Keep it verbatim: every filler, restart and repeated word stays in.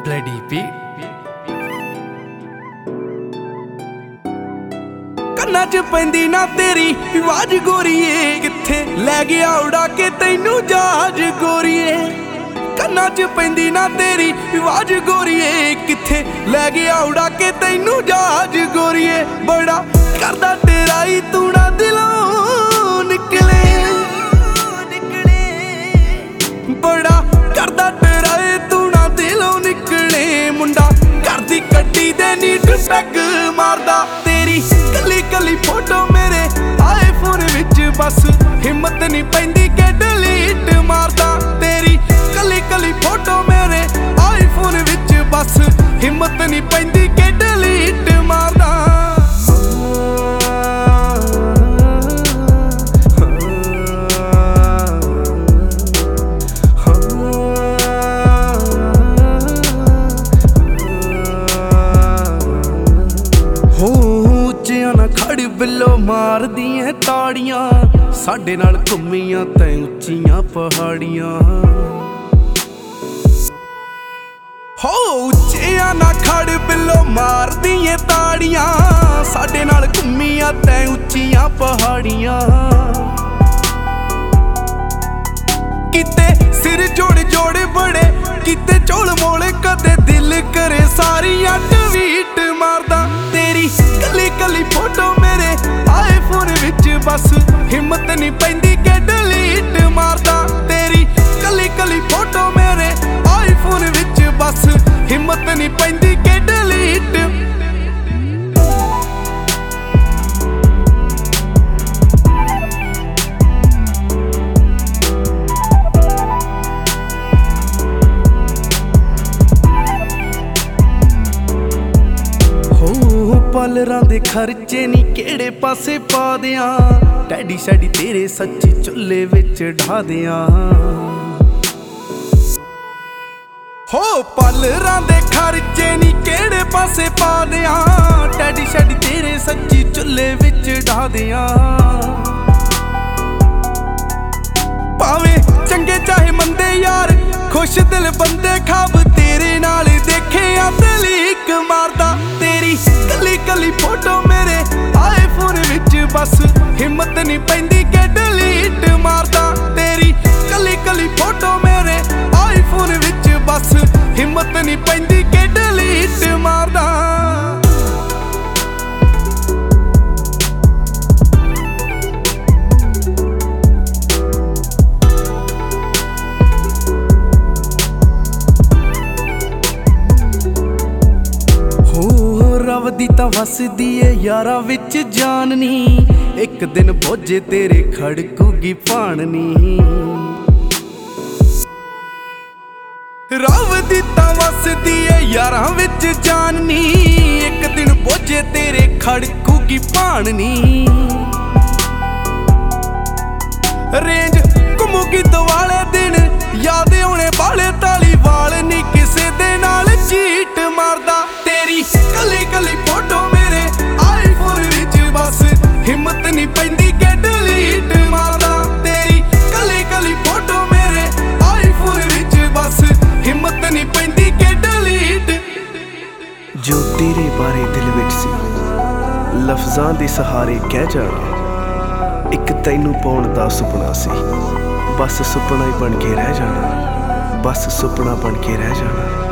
Bloody beat ਕੰਨਾਂ 'ਚ ਪੈਂਦੀ ਨਾ ਤੇਰੀ ਆਵਾਜ਼ ਗੋਰੀਏ, ਕਿੱਥੇ ਲੈ ਗਿਆ ਉਡਾ ਕੇ ਤੈਨੂੰ ਜਹਾਜ਼ ਗੋਰੀਏ। ਕੰਨਾਂ 'ਚ ਪੈਂਦੀ ਨਾ ਤੇਰੀ ਆਵਾਜ਼ ਗੋਰੀਏ, ਕਿੱਥੇ ਲੈ ਗਿਆ ਉਡਾ ਕੇ ਤੈਨੂੰ ਜਹਾਜ਼ ਗੋਰੀਏ। ਬੜਾ ਕਰਦਾ ਤੇਰਾ ਹੀ ਤੂੰ ਨਾ ਦਿਲੋਂ ਨਿਕਲੇ, ਬੜਾ ਕਰਦਾ ਤੇਰਾ ਹੀ ਤੂੰ ਨਾ ਦਿਲੋਂ ਨਿਕਲੇ। ਮੁੰਡਾ ਘਰ ਦੀ ਕੱਢੀ ਦੇ ਨੀਟ ਪੈਗ ਮਾਰਦਾ, ਤੇਰੀ ਕੱਲੀ ਕੱਲੀ ਫੋਟੋ ਮੇਰੇ ਆਈਫੋਨ ਵਿੱਚ ਬਸ ਹਿੰਮਤ ਨਹੀਂ ਪੈਂਦੀ ਕਿ ਡਿਲੀਟ ਮਾਰਦਾ। ਤੇਰੀ ਕੱਲੀ ਕੱਲੀ ਫੋਟੋ ਮੇਰੇ ਆਈਫੋਨ ਵਿੱਚ ਬਸ ਹਿੰਮਤ ਨਹੀਂ ਪੈਂਦੀ ਕਿ ਡਿਲੀਟ ਮਾਰਦਾ। ਖੜ ਬਿੱਲੋ ਮਾਰਦੀਆਂ ਤਾੜੀਆਂ, ਸਾਡੇ ਨਾਲ ਘੁੰਮੀਆਂ ਤੈਂ ਉੱਚੀਆਂ ਪਹਾੜੀਆਂ। ਹੋ ਉੱਚਿਆਂ ਨਾ ਖੜ ਬਿੱਲੋ ਮਾਰਦੀਆਂ ਤਾੜੀਆਂ, ਸਾਡੇ ਨਾਲ ਘੁੰਮੀਆਂ ਤੈਂ ਉੱਚੀਆਂ ਪਹਾੜੀਆਂ। ਕਿਤੇ ਸਿਰ ਜੋੜ ਜੋੜ ਬੜੇ, ਕਿਤੇ ਝੋਲ ਮੋਲ, ਕਦੇ ਦਿਲ ਕਰੇ ਸਾਰੀਆਂ ਟਵੀਟ ਮਾਰਦਾ। ਤੇਰੀ ਕੱਲੀ ਕੱਲੀ ਫੋਟੋ ਮੇਰੇ ਆਈਫੋਨ ਵਿੱਚ ਬਸ ਹਿੰਮਤ ਨਹੀਂ ਪੈਂਦੀ ਕਿ ਡਿਲੀਟ ਮਾਰਦਾ। ਤੇਰੀ ਕੱਲੀ ਕੱਲੀ ਫੋਟੋ ਮੇਰੇ ਆਈਫੋਨ ਵਿੱਚ ਬਸ ਹਿੰਮਤ ਨਹੀਂ ਪੈਂਦੀ ਕਿ ਡਿਲੀਟ। ਪਾਲਰਾਂ ਦੇ ਖਰਚੇ ਨੀ ਕਿਹੜੇ ਪਾਸੇ ਪਾ ਦਿਆਂ, ਡੈਡੀ ਸ਼ੈਡੀ ਤੇਰੇ ਸੱਚੀ ਚੁੱਲ੍ਹੇ ਵਿੱਚ ਢਾ ਦਿਆਂ। ਹੋ ਪਾਲਰਾਂ ਦੇ ਖਰਚੇ ਨੀ ਕਿਹੜੇ ਪਾਸੇ ਪਾ ਦਿਆਂ, ਡੈਡੀ ਸ਼ੈਡੀ ਤੇਰੇ ਸੱਚੀ ਚੁੱਲ੍ਹੇ ਵਿੱਚ ਢਾ ਦਿਆਂ। ਭਾਵੇਂ ਚੰਗੇ ਚਾਹੇ ਮੰਦੇ ਯਾਰ, ਖੁਸ਼ ਦਿਲ ਬੰਦੇ ਖਾਬ ਤੇਰੇ ਨਾਲ ਦੇਖਿਆ ਤੇ ਲੀਕ ਮਾਰਦਾ। ਤੇਰੀ ਕੱਲੀ ਕੱਲੀ ਫੋਟੋ ਮੇਰੇ ਆਈਫੋਨ ਵਿੱਚ ਬਸ ਹਿੰਮਤ ਨਹੀਂ ਪੈਂਦੀ ਕਿ ਡਿਲੀਟ ਮਾਰਦਾ। ਤੇਰੀ ਕੱਲੀ ਕੱਲੀ ਫੋਟੋ ਮੇਰੇ ਆਈਫੋਨ ਵਿੱਚ ਬਸ ਹਿੰਮਤ ਨਹੀਂ ਪੈਂਦੀ ਕਿ ਡਿਲੀਟ ਮਾਰਦਾ। ਰੱਬ ਦੀ ਤਾਂ ਵਸਦੀ ਏ ਯਾਰਾਂ ਵਿੱਚ ਜਾਨ ਨੀ, ਇੱਕ ਦਿਨ ਬੋਝੇ ਤੇਰੇ ਖੜਕੂਗੀ ਭਾਣ ਨੀ। ਰੱਬ ਦੀ ਤਾਂ ਵਸਦੀ ਏ ਯਾਰਾਂ ਵਿੱਚ ਜਾਨ ਨੀ, ਇੱਕ ਦਿਨ ਬੋਝੇ ਤੇਰੇ ਖੜਕੂਗੀ ਭਾਣ ਨੀ। ਰੇਂਜ ਘੁੰਮੂਗੀ ਦੁਆਲੇ ਦਿਨ, ਯਾਦ ਆਉਣੇ ਵਾਲੇ ਤਾਲੀ ਵਾਲ ਨੀ ਕਿਸੇ ਦੇ ਨਾਲ ਚੀਟ ਮਾਰਦਾ। ਤੇਰੀ ਕੱਲੀ ਕੱਲੀ ਫੋਟੋ ਮੇਰੇ ਆਈਫੋਨ ਵਿੱਚ ਬਸ ਹਿੰਮਤ ਨਹੀਂ ਪੈਂਦੀ ਕਿ ਡਿਲੀਟ ਮਾਰਦਾ। ਤੇਰੀ ਕੱਲੀ ਕੱਲੀ ਫੋਟੋ ਮੇਰੇ ਆਈਫੋਨ ਵਿੱਚ ਬਸ ਹਿੰਮਤ ਨਹੀਂ ਪੈਂਦੀ ਕਿ ਡਿਲੀਟ। ਜੋ ਤੇਰੇ ਬਾਰੇ ਦਿਲ ਵਿੱਚ ਸੀ ਲਫ਼ਜ਼ਾਂ ਦੇ ਸਹਾਰੇ ਕਹਿ ਜਾਣਾ, ਇੱਕ ਤੈਨੂੰ ਪਾਉਣ ਦਾ ਸੁਪਨਾ ਸੀ, ਬਸ ਸੁਪਨਾ ਹੀ ਬਣ ਕੇ ਰਹਿ ਜਾਣਾ, ਬਸ ਸੁਪਨਾ ਬਣ ਕੇ ਰਹਿ ਜਾਣਾ।